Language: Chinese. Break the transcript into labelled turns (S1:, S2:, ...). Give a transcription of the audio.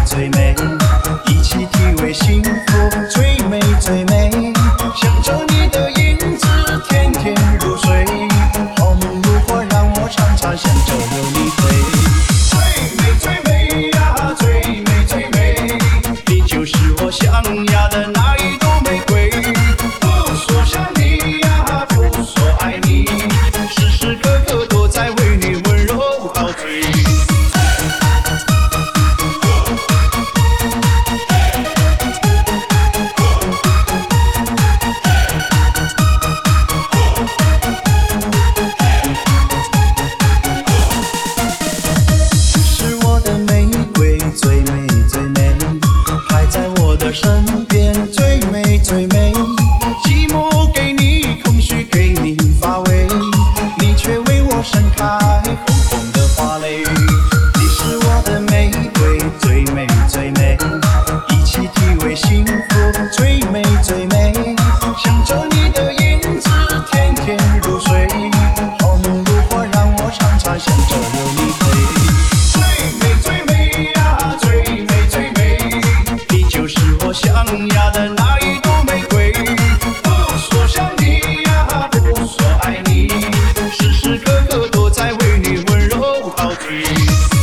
S1: 最美，一起体味幸福最美最美。想着你的影子，天天入睡，红如火让我常常想着有你陪。最美最美呀，最美最美，你就是我想要的那一朵玫瑰。不说想你呀，不说爱你，时时刻刻都在为你温柔陶醉。是我的玫瑰最美最美，还在我的身边最美最美。寂寞给你，空虚给你发尾，你却为我盛开红红的花蕾。你是我的玫瑰最美最美，一起体味幸福最美最美。想着你的影子，天天入睡，红如火让我常常想着有你陪。最美最美呀，最美最美，你就是我想要的那一朵玫瑰。不说想你呀，不说爱你，时时刻刻都在为你温柔陶醉。